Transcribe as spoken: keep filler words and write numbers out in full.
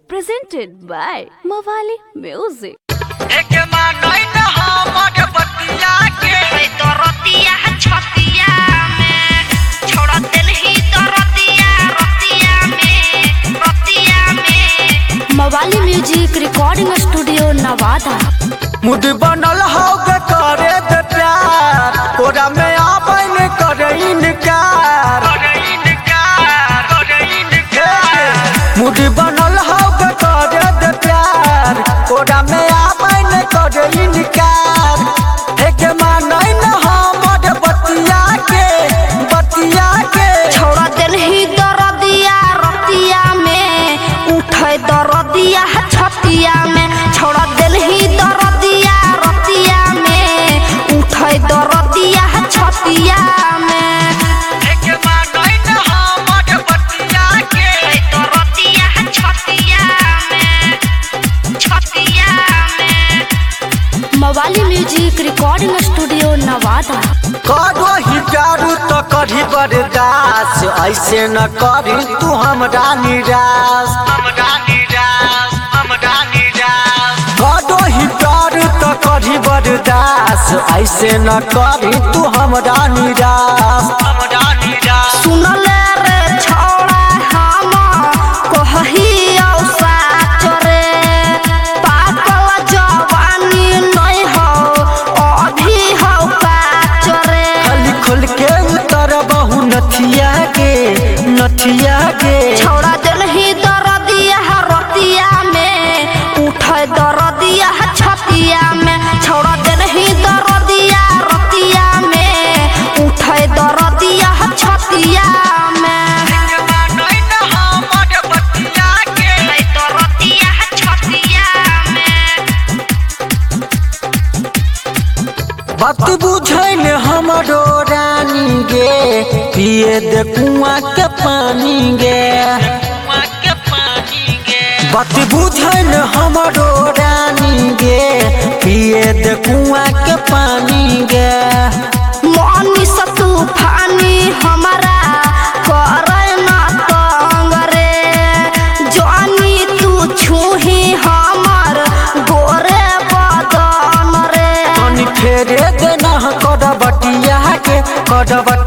presented by Mawali Music. Mawali Music Recording Studio Nevada. मुझ बनल होगे करे दे प्यार कोरा में आपन करे इनकार मुझ बनल होगे करे दे प्यार कोरा में आपन करे इनकार एक मानई न हमर बतिया के बतिया के छोड़ा दिल ही दर्दिया रतिया में उठे दर्दिया छतिया में छोड़ा दिल ही दर्दिया रतिया में उठे दर्दिया छतिया में एक मानई न हमर बतिया के दर्दिया छतिया में छतिया में मवाली म्यूजिक रिकॉर्डिंग स्टूडियो नवादा। करो ही प्यारू तो करी बर्दाश्त ऐसे न करी तू हमरा निराश हमरा निराश हमरा निराश करो ही प्यारू तो करी बर्दाश्त ऐसे न करी तू हमरा निराश हमरा निराश सुन ले रे छोड़ा हम कहही औसाच रे पागल जवानी नहीं हो अभी हो काच रे खाली खोल के उतर बहु नथिया के नथिया के छोड़ा दिल ही दर्दिया रतिया में उठे दर्दिया छतिया में छोड़ा दिल ही दर्दिया रतिया में उठे दर्दिया छतिया में बात बुझैन हमरो रानी गे पिए दे कुआं के पानी गे बात बुझैन हमरो रानी गे पिए दे कुआं के पानी गे मनी से तूफानी हमारा करे ना तंग रे जानी तू छूही हमर गोरे बदन रे तनी फेरे देना कर बटिया के कर